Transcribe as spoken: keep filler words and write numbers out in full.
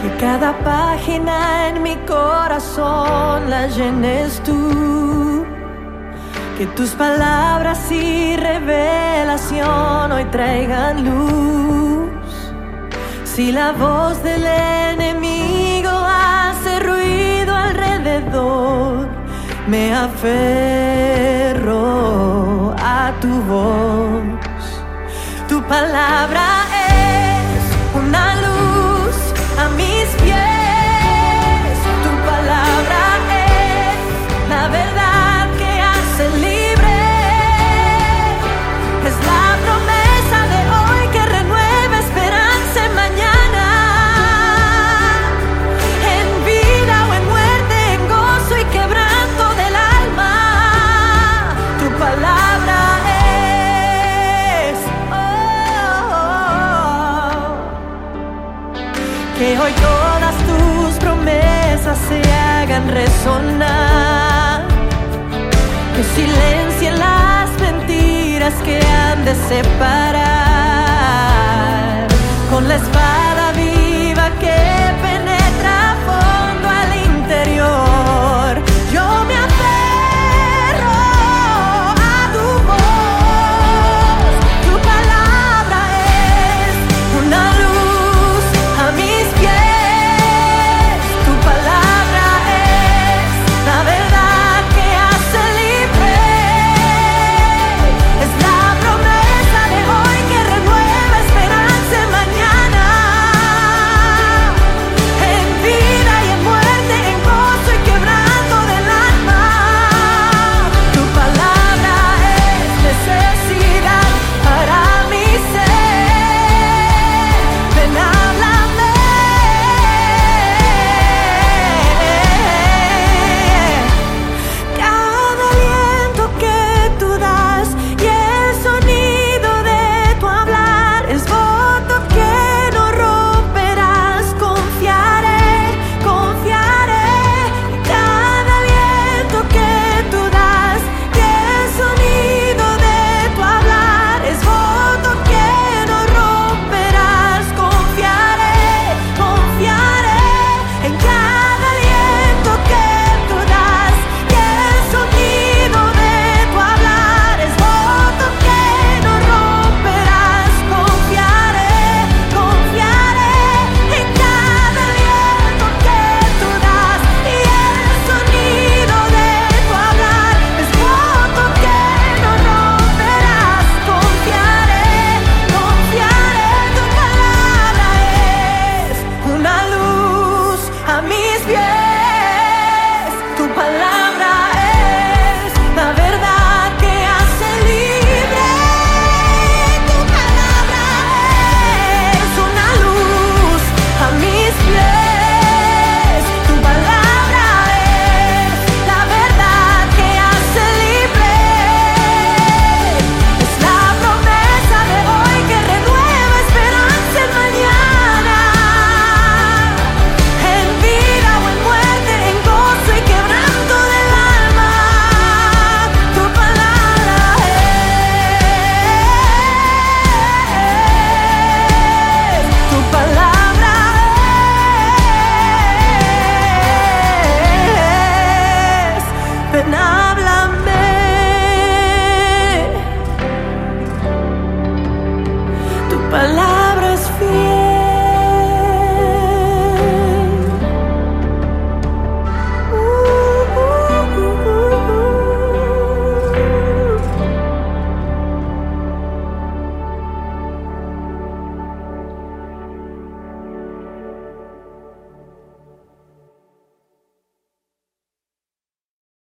Que cada página en mi corazón la llenes tú. Que tus palabras y revelación hoy traigan luz. Si la voz del enemigo hace ruido alrededor, me aferro a tu voz. Tu palabra es una luz a mis pies. Tu palabra es la verdad que hace libre. Es la promesa de hoy que renueva esperanza en mañana. En vida o en muerte, en gozo y quebranto del alma. Tu palabra es oh, oh, oh. Que hoy todas tus promesas se hagan resonar. Que silencien las mentiras que han de separar. Con la espada